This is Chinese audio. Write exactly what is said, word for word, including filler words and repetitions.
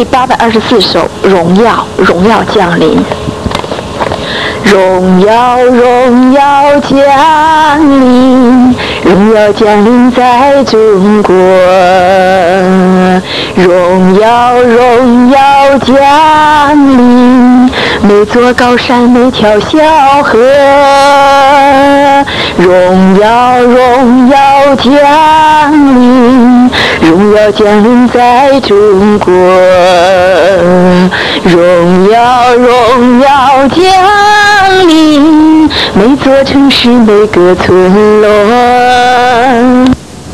第八百二十四首《荣耀》，荣耀降临。荣耀，荣耀降临，荣耀降临在中国。荣耀，荣耀降临，每座高山，每条小河。荣耀，荣耀降临，荣耀降临在中国。荣耀，荣耀降临，每座城市，每个村落。